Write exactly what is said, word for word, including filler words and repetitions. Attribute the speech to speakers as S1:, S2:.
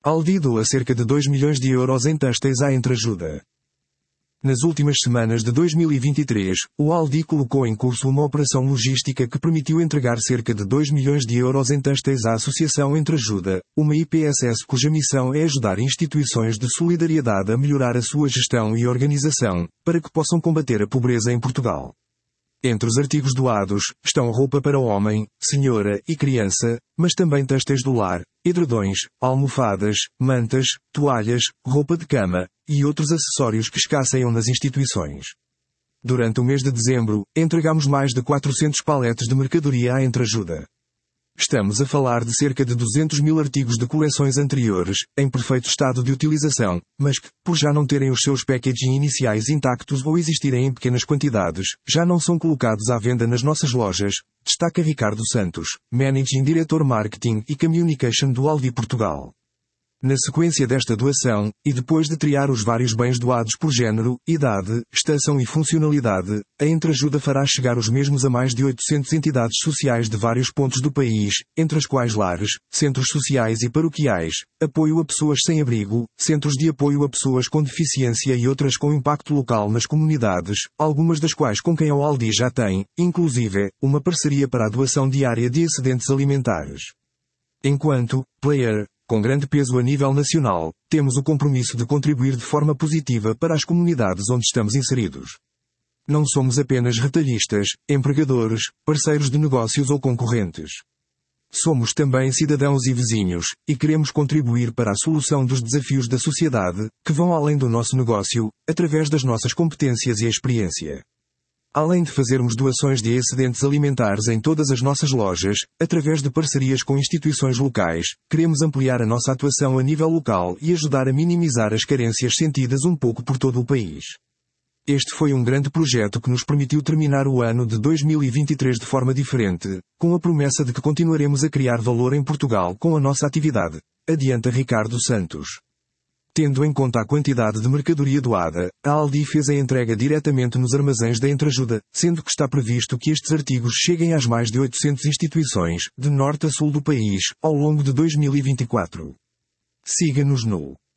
S1: Aldi doa cerca de dois milhões de euros em têxteis à entreajuda. Nas últimas semanas de dois mil e vinte e três, o Aldi colocou em curso uma operação logística que permitiu entregar cerca de dois milhões de euros em têxteis à Associação Entreajuda, uma I P S S cuja missão é ajudar instituições de solidariedade a melhorar a sua gestão e organização, para que possam combater a pobreza em Portugal. Entre os artigos doados, estão roupa para homem, senhora e criança, mas também têxteis do lar, edredões, almofadas, mantas, toalhas, roupa de cama, e outros acessórios que escasseiam nas instituições. Durante o mês de dezembro, entregamos mais de quatrocentos paletes de mercadoria à entreajuda. Estamos a falar de cerca de duzentos mil artigos de coleções anteriores, em perfeito estado de utilização, mas que, por já não terem os seus packaging iniciais intactos ou existirem em pequenas quantidades, já não são colocados à venda nas nossas lojas, destaca Ricardo Santos, Managing Director Marketing e Communication do Aldi Portugal. Na sequência desta doação, e depois de triar os vários bens doados por género, idade, estação e funcionalidade, a entreajuda fará chegar os mesmos a mais de oitocentas entidades sociais de vários pontos do país, entre as quais lares, centros sociais e paroquiais, apoio a pessoas sem abrigo, centros de apoio a pessoas com deficiência e outras com impacto local nas comunidades, algumas das quais com quem o Aldi já tem, inclusive, uma parceria para a doação diária de excedentes alimentares. Enquanto player com grande peso a nível nacional, temos o compromisso de contribuir de forma positiva para as comunidades onde estamos inseridos. Não somos apenas retalhistas, empregadores, parceiros de negócios ou concorrentes. Somos também cidadãos e vizinhos, e queremos contribuir para a solução dos desafios da sociedade, que vão além do nosso negócio, através das nossas competências e experiência. Além de fazermos doações de excedentes alimentares em todas as nossas lojas, através de parcerias com instituições locais, queremos ampliar a nossa atuação a nível local e ajudar a minimizar as carências sentidas um pouco por todo o país. Este foi um grande projeto que nos permitiu terminar o ano de dois mil e vinte e três de forma diferente, com a promessa de que continuaremos a criar valor em Portugal com a nossa atividade, adianta Ricardo Santos. Tendo em conta a quantidade de mercadoria doada, a Aldi fez a entrega diretamente nos armazéns da entreajuda, sendo que está previsto que estes artigos cheguem às mais de oitocentas instituições, de norte a sul do país, ao longo de dois mil e vinte e quatro. Siga-nos no